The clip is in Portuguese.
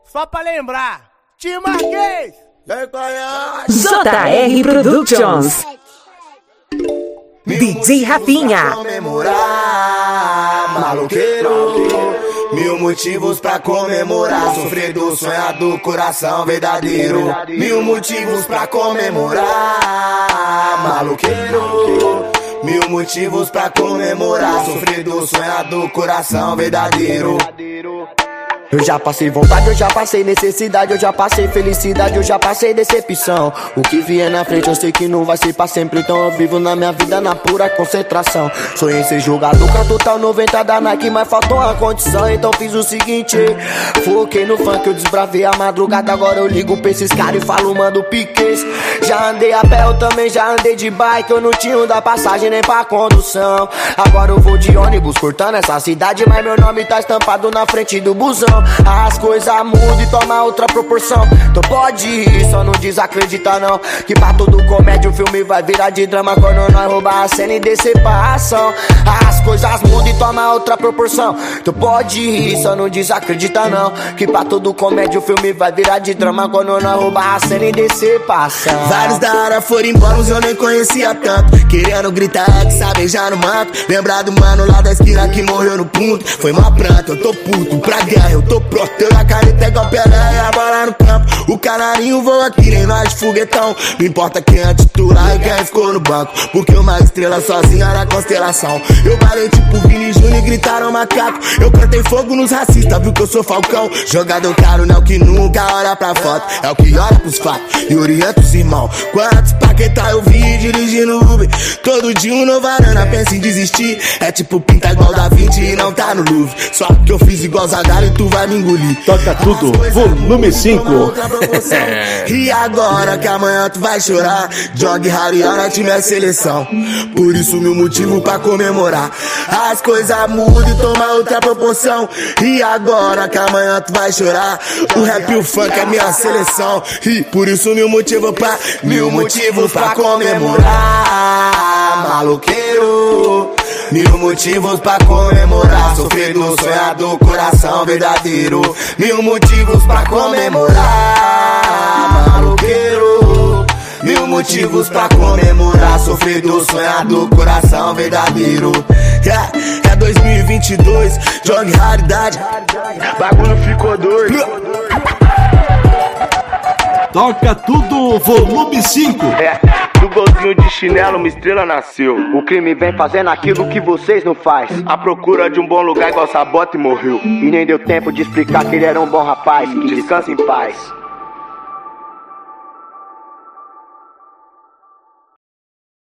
Só pra lembrar, Te Marquês! JR Productions. DJ Rafinha. Comemorar, maloqueiro. Mil motivos pra comemorar. Sofredor, sonhador, coração verdadeiro. Mil motivos pra comemorar, maloqueiro. Mil motivos pra comemorar. Sofredor, sonhador, coração verdadeiro. Eu já passei vontade, eu já passei necessidade, eu já passei felicidade, eu já passei decepção. O que vier na frente eu sei que não vai ser pra sempre, então eu vivo na minha vida na pura concentração. Sonhei ser jogador com a total 90 da Nike, mas faltou uma condição, então fiz o seguinte: foquei no funk, eu desbravei a madrugada, agora eu ligo pra esses caras e falo, mando piques. Já andei a pé, eu também já andei de bike, eu não tinha um da passagem nem pra condução. Agora eu vou de ônibus cortando essa cidade, mas meu nome tá estampado na frente do busão. As coisas mudam e toma outra proporção, então pode ir, só não desacredita não, que pra todo comédia o filme vai virar de drama quando nós roubar a cena e descer pra ação. As coisas mudam e toma outra proporção, então pode ir, só não desacredita não, que pra todo comédia o filme vai virar de drama quando nós roubar a cena e descer pra ação. Vários da área foram embora, uns eu nem conhecia tanto, querendo gritar que sabe já no mato. Lembrar do mano lá da esquina que morreu no ponto, foi uma planta, eu tô puto pra guerra, eu tô pronto, eu na caneta é igual Pelé e a bola no campo. O canarinho voa que nem nós de foguetão. Não importa quem é titular e quem ficou no banco, porque uma estrela sozinha na constelação. Eu balei tipo Vini Júnior e gritaram macaco. Eu cantei fogo nos racistas, viu que eu sou Falcão. Jogador caro não é o que nunca olha pra foto, é o que olha pros fatos e orienta os irmãos. Quantos paquetar eu vi dirigindo Uber, todo dia um novo varana, pensa em desistir. É tipo pintar igual Da Vinci e não tá no Louvre, só que eu fiz igual Zagallo e tu vai me engolir. Toca tudo, volume 5. E agora que amanhã tu vai chorar, jogue Hariana, time é seleção. Por isso mil motivo pra comemorar. As coisas mudam e toma outra proporção. E agora que amanhã tu vai chorar, o rap e o funk é minha seleção. E por isso mil motivos pra comemorar, maloqueiro. Mil motivos pra comemorar, sofredor, sonhador, coração verdadeiro. Mil motivos pra comemorar, maloqueiro. Mil motivos pra comemorar, sofredor, sonhador, coração verdadeiro. É 2022, jogue raridade, bagulho ficou doido. Toca tudo, volume 5. Do golzinho de chinelo uma estrela nasceu. O crime vem fazendo aquilo que vocês não faz. À procura de um bom lugar igual Sabota e morreu. E nem deu tempo de explicar que ele era um bom rapaz. Que descansa em paz.